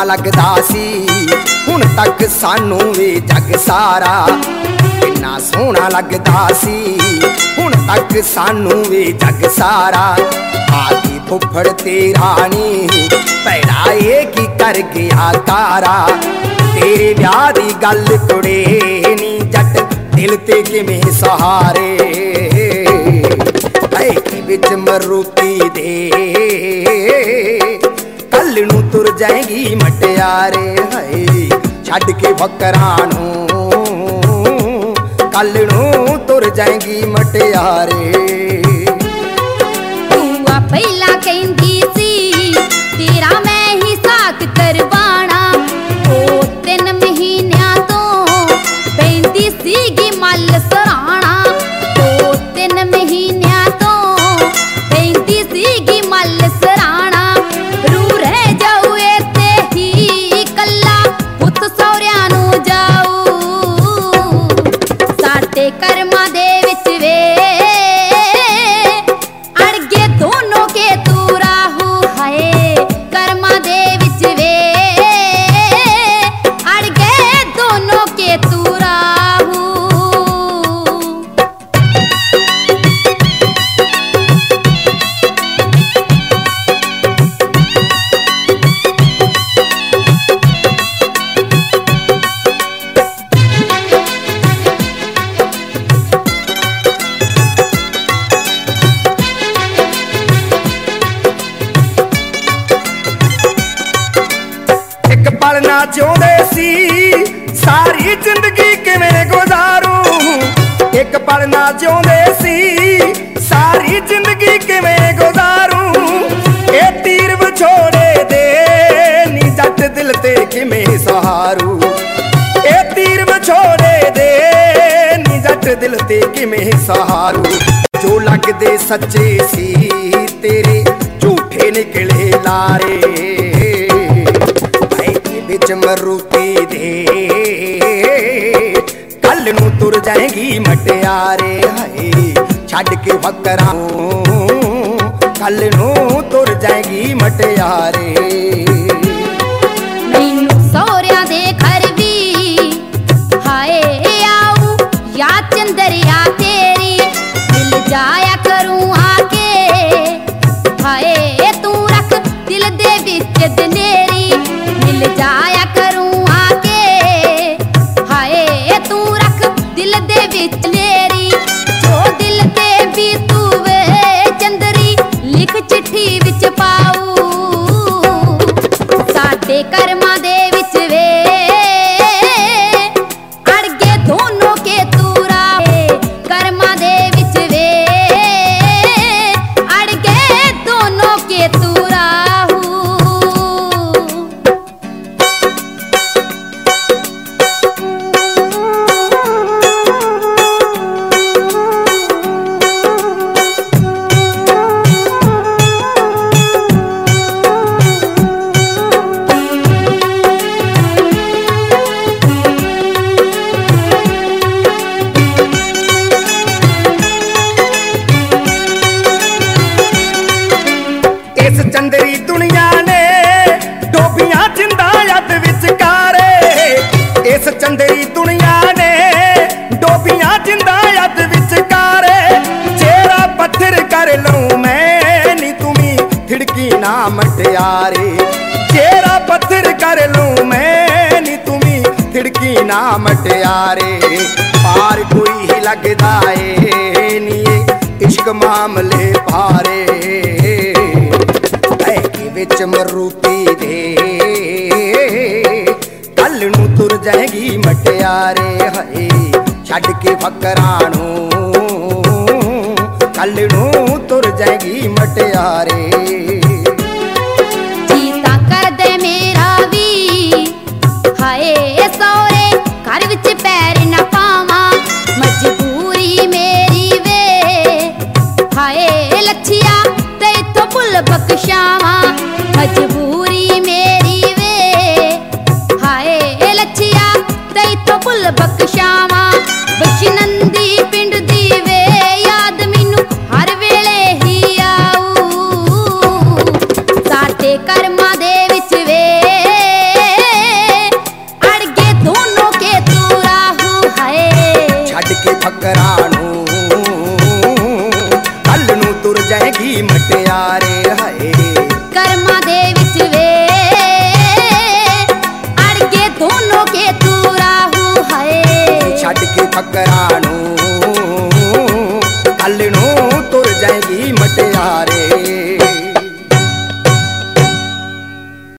लगदा सी हुण तक सानू वे जग सारा। किन्ना सोहना लगदा सी हुण तक सानू वे जग सारा। आके फुफड़ ते रानी भैड़ा ये की कर गया तारा। तेरे ब्याह दी गल कुड़े नी जट दिल ते किवें सहारे। ऐ की विच मरूती दे कल नू तुर जाएगी मटियारे। हाय छड्ड के वकरां नू कल नू तुर जाएगी मटियारे। तूं पहला कहंदी सी तेरा मैं ही साक करवाना। ओ 3 महीनिਆਂ ਤੋਂ ਪੈਂਦੀ ਸੀਗੀ ਮੱਲ ਸਰਾਣਾ। ओ 3 ਮਹੀਨਿਆਂ ਤੋਂ ਪੈਂਦੀ ਸੀਗੀ ਮੱਲ ਸਰਾਣਾ। ਰੂ ਰਹਿ ਜਾਊ ਤੇ ਹੀ ਕੱਲਾ ਪੁੱਤ ਸਹੁਰਿਆਂ ਨੂੰ ਜਾਊ। ਸਾਡੇ ਕਰਮਾਂ ਦੇ ਵਿੱਚ ਵੇ ਅੜ ਗਏ ਦੋਨੋਂ ਕੇ ਤੂੰ ਰਾਹੂ। ਹਾਏ ਕਰਮਾਂ ਦੇ ਵਿੱਚ ਵੇ ਅੜ ਗਏ ਦੋਨੋਂ ਕੇ ਤੂੰ ਰਾਹੂ। एक पल ना चाहते सी सारी जिंदगी किवें गुजारूं। एक पल ना चाहते सी सारी जिंदगी किवें गुजारूं। ए तीर विछोड़े दे नी जट दिल ते किवें सहारूं। ए तीर विछोड़े दे नी जट दिल ते किवें सहारूं। जो लगदे सच्चे सी तेरे झूठे निकले लारे। विच मरूती दे कल नू तुर जाएगी मटियारे। हाय छड्ड के वकरां कल नू तुर जाएगी मटियारे। मैनू सौरिया दे घर भी हाय आऊ या चंदरिया तेरी मिल जाया करूं आके। हाय तू रख दिल दे विच दनेरी मिल जाया करूं आके। हाय तू रख दिल दे विच नेरी जो दिल ते भी तू वे चंदरी लिख चिट्ठी विच पाऊ। साडे कर्मां दे विच वे अड़ गए दोनों के तू राहे। कर्मां दे विच वे अड़ गए दोनों के तू राहू। इस चंदरी दुनिया ने डोबियां जिंदा यद विचकारे। इस चंदरी दुनिया ने डोबियां जिंदा यद विचकारे। जेरा पत्थर कर लूं मैं नी तुम्ही थिड़की ना मटियारे। जेरा पत्थर कर लूं मैं नी तुम्ही थिड़की ना मटियारे। पार कोई ही लगदा ए नी इश्क मामले पारे। विच मरूती दे कल नू तुर जाएगी मटियारे। हाय छड्ड के वकरां नू कल नू तुर जाएगी मटियारे।